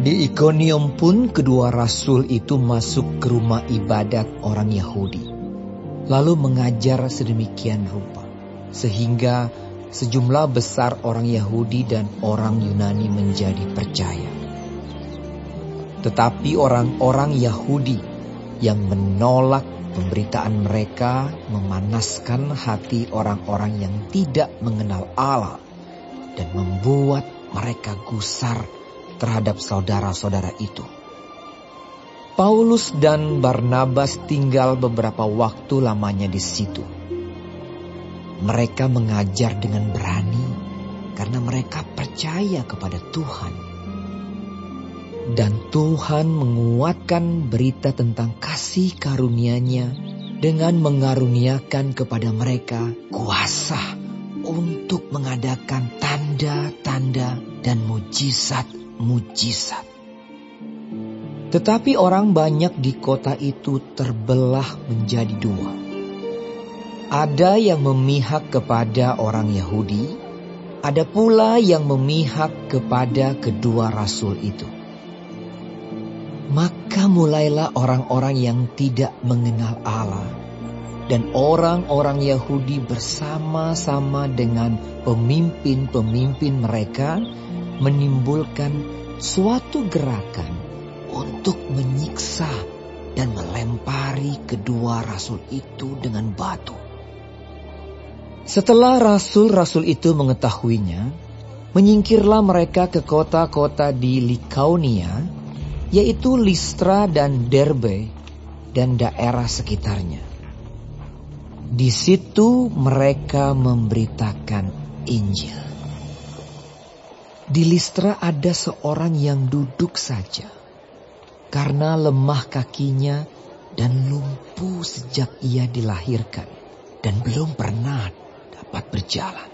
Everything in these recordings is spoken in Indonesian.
Di Ikonium pun kedua rasul itu masuk ke rumah ibadat orang Yahudi, lalu mengajar sedemikian rupa, sehingga sejumlah besar orang Yahudi dan orang Yunani menjadi percaya. Tetapi orang-orang Yahudi yang menolak pemberitaan mereka memanaskan hati orang-orang yang tidak mengenal Allah dan membuat mereka gusar terhadap saudara-saudara itu. Paulus dan Barnabas tinggal beberapa waktu lamanya di situ. Mereka mengajar dengan berani karena mereka percaya kepada Tuhan. Dan Tuhan menguatkan berita tentang kasih karunia-Nya dengan mengaruniakan kepada mereka kuasa untuk mengadakan tanda-tanda dan mujizat-mujizat. Tetapi orang banyak di kota itu terbelah menjadi dua. Ada yang memihak kepada orang Yahudi, ada pula yang memihak kepada kedua rasul itu. Maka mulailah orang-orang yang tidak mengenal Allah dan orang-orang Yahudi bersama-sama dengan pemimpin-pemimpin mereka menimbulkan suatu gerakan untuk menyiksa dan melempari kedua rasul itu dengan batu. Setelah rasul-rasul itu mengetahuinya, menyingkirlah mereka ke kota-kota di Likaonia, yaitu Listra dan Derbe dan daerah sekitarnya. Di situ mereka memberitakan Injil. Di Listra ada seorang yang duduk saja karena lemah kakinya dan lumpuh sejak ia dilahirkan dan belum pernah dapat berjalan.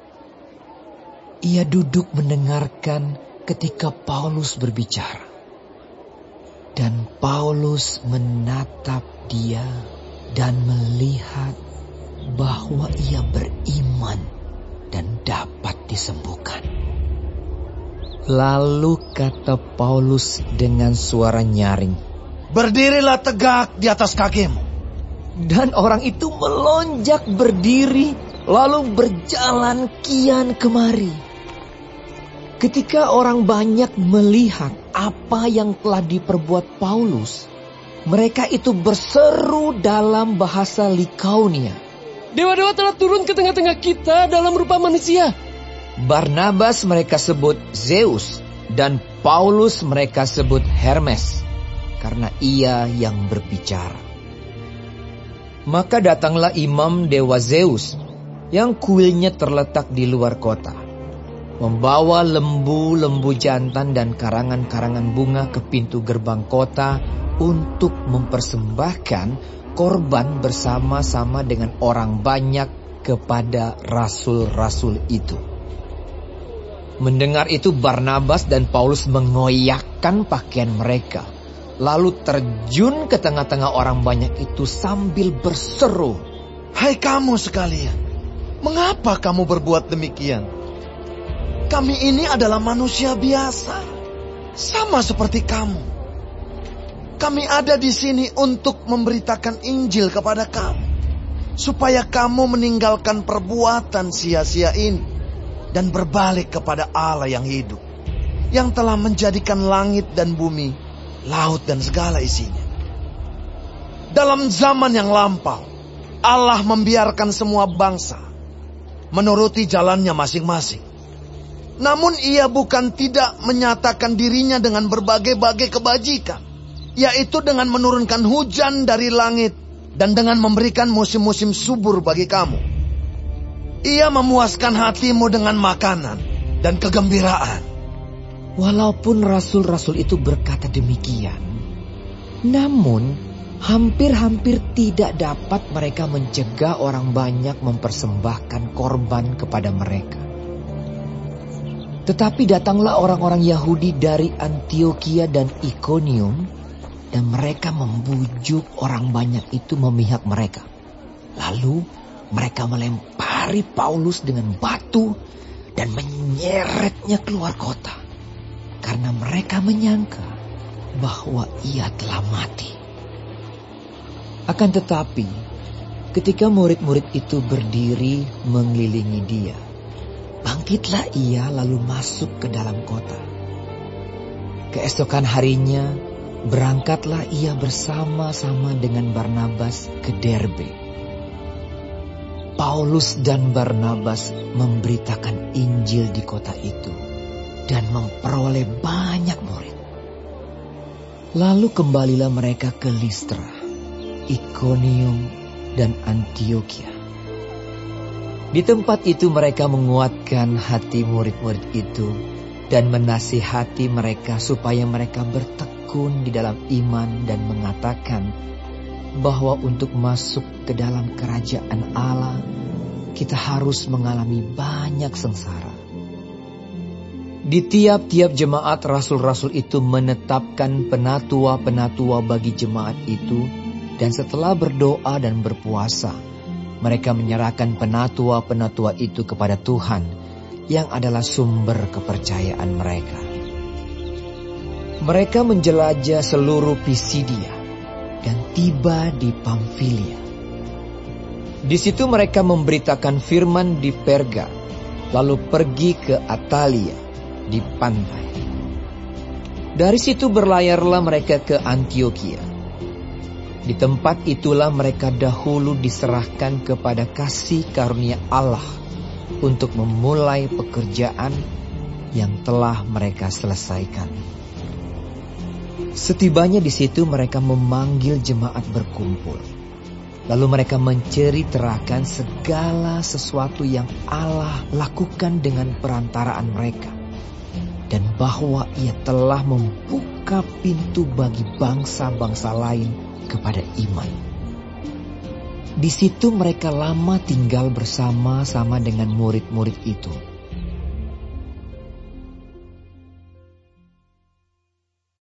Ia duduk mendengarkan ketika Paulus berbicara. Dan Paulus menatap dia dan melihat bahwa ia beriman dan dapat disembuhkan. Lalu kata Paulus dengan suara nyaring, "Berdirilah tegak di atas kakimu." Dan orang itu melonjak berdiri lalu berjalan kian kemari. Ketika orang banyak melihat apa yang telah diperbuat Paulus, mereka itu berseru dalam bahasa Likaonia, "Dewa-dewa telah turun ke tengah-tengah kita dalam rupa manusia." Barnabas mereka sebut Zeus dan Paulus mereka sebut Hermes, karena ia yang berbicara. Maka datanglah imam dewa Zeus yang kuilnya terletak di luar kota, membawa lembu-lembu jantan dan karangan-karangan bunga ke pintu gerbang kota untuk mempersembahkan korban bersama-sama dengan orang banyak kepada rasul-rasul itu. Mendengar itu Barnabas dan Paulus mengoyakkan pakaian mereka, lalu terjun ke tengah-tengah orang banyak itu sambil berseru, "Hai kamu sekalian, mengapa kamu berbuat demikian? Kami ini adalah manusia biasa, sama seperti kamu. Kami ada di sini untuk memberitakan Injil kepada kamu, supaya kamu meninggalkan perbuatan sia-sia ini dan berbalik kepada Allah yang hidup, yang telah menjadikan langit dan bumi, laut dan segala isinya. Dalam zaman yang lampau, Allah membiarkan semua bangsa menuruti jalannya masing-masing. Namun ia bukan tidak menyatakan dirinya dengan berbagai-bagai kebajikan, yaitu dengan menurunkan hujan dari langit dan dengan memberikan musim-musim subur bagi kamu. Ia memuaskan hatimu dengan makanan dan kegembiraan." Walaupun rasul-rasul itu berkata demikian, namun hampir-hampir tidak dapat mereka mencegah orang banyak mempersembahkan korban kepada mereka. Tetapi datanglah orang-orang Yahudi dari Antiokhia dan Ikonium, dan mereka membujuk orang banyak itu memihak mereka. Lalu mereka melempari Paulus dengan batu dan menyeretnya keluar kota. karena mereka menyangka bahwa ia telah mati. Akan tetapi, ketika murid-murid itu berdiri mengelilingi dia, bangkitlah ia lalu masuk ke dalam kota. Keesokan harinya, berangkatlah ia bersama-sama dengan Barnabas ke Derbe. Paulus dan Barnabas memberitakan Injil di kota itu dan memperoleh banyak murid. Lalu kembalilah mereka ke Listra, Ikonium, dan Antiokhia. Di tempat itu mereka menguatkan hati murid-murid itu dan menasihati mereka supaya mereka bertekun di dalam iman dan mengatakan bahwa untuk masuk ke dalam kerajaan Allah, kita harus mengalami banyak sengsara. Di tiap-tiap jemaat rasul-rasul itu menetapkan penatua-penatua bagi jemaat itu, dan setelah berdoa dan berpuasa, mereka menyerahkan penatua-penatua itu kepada Tuhan yang adalah sumber kepercayaan mereka. Mereka menjelajah seluruh Pisidia dan tiba di Pamfilia. Di situ mereka memberitakan firman di Perga, lalu pergi ke Atalia di pantai. Dari situ berlayarlah mereka ke Antiokhia. Di tempat itulah mereka dahulu diserahkan kepada kasih karunia Allah untuk memulai pekerjaan yang telah mereka selesaikan. Setibanya di situ mereka memanggil jemaat berkumpul. Lalu mereka menceritakan segala sesuatu yang Allah lakukan dengan perantaraan mereka, dan bahwa ia telah membuka pintu bagi bangsa-bangsa lain kepada iman. Di situ mereka lama tinggal bersama-sama dengan murid-murid itu.